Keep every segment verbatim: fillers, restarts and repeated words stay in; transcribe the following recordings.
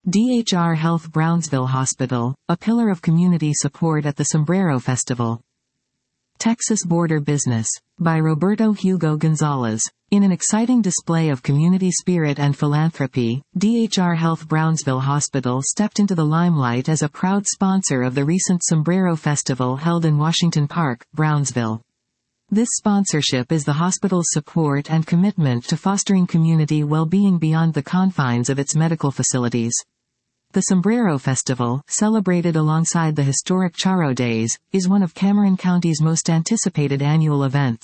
D H R Health Brownsville Hospital, a pillar of community support at the Sombrero Festival. Texas Border Business, by Roberto Hugo Gonzalez. In an exciting display of community spirit and philanthropy, D H R Health Brownsville Hospital stepped into the limelight as a proud sponsor of the recent Sombrero Festival held in Washington Park, Brownsville. This sponsorship is the hospital's support and commitment to fostering community well-being beyond the confines of its medical facilities. The Sombrero Festival, celebrated alongside the historic Charro Days, is one of Cameron County's most anticipated annual events.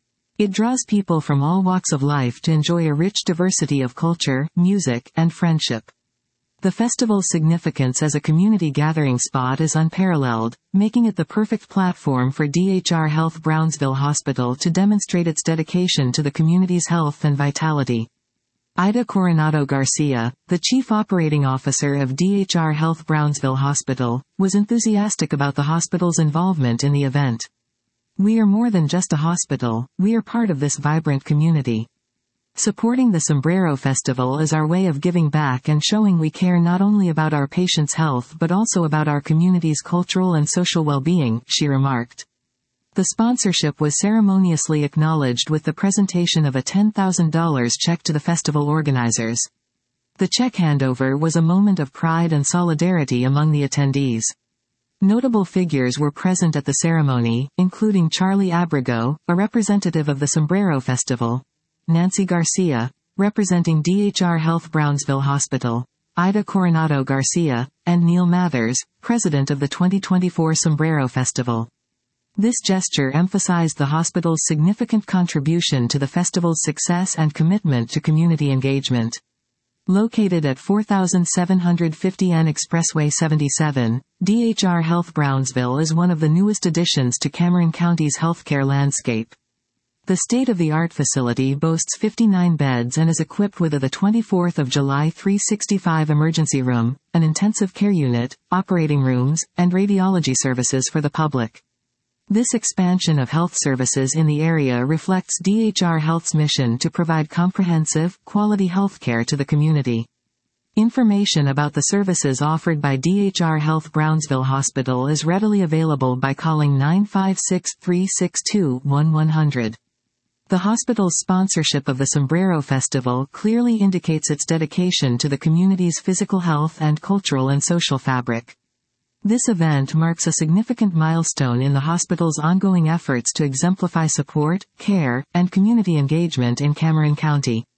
It draws people from all walks of life to enjoy a rich diversity of culture, music, and friendship. The festival's significance as a community gathering spot is unparalleled, making it the perfect platform for D H R Health Brownsville Hospital to demonstrate its dedication to the community's health and vitality. Ida Coronado Garcia, the Chief Operating Officer of D H R Health Brownsville Hospital, was enthusiastic about the hospital's involvement in the event. "We are more than just a hospital, we are part of this vibrant community. Supporting the Sombrero Festival is our way of giving back and showing we care not only about our patients' health but also about our community's cultural and social well-being," she remarked. The sponsorship was ceremoniously acknowledged with the presentation of a ten thousand dollars check to the festival organizers. The check handover was a moment of pride and solidarity among the attendees. Notable figures were present at the ceremony, including Charlie Abrego, a representative of the Sombrero Festival, Nancy Garcia, representing D H R Health Brownsville Hospital, Ida Coronado Garcia, and Neil Mathers, president of the twenty twenty-four Sombrero Festival. This gesture emphasized the hospital's significant contribution to the festival's success and commitment to community engagement. Located at forty-seven fifty N Expressway seventy-seven, D H R Health Brownsville is one of the newest additions to Cameron County's healthcare landscape. The state-of-the-art facility boasts fifty-nine beds and is equipped with a twenty-fourth of July three sixty-five emergency room, an intensive care unit, operating rooms, and radiology services for the public. This expansion of health services in the area reflects D H R Health's mission to provide comprehensive, quality healthcare to the community. Information about the services offered by D H R Health Brownsville Hospital is readily available by calling nine five six, three six two, one one zero zero. The hospital's sponsorship of the Sombrero Festival clearly indicates its dedication to the community's physical health and cultural and social fabric. This event marks a significant milestone in the hospital's ongoing efforts to exemplify support, care, and community engagement in Cameron County.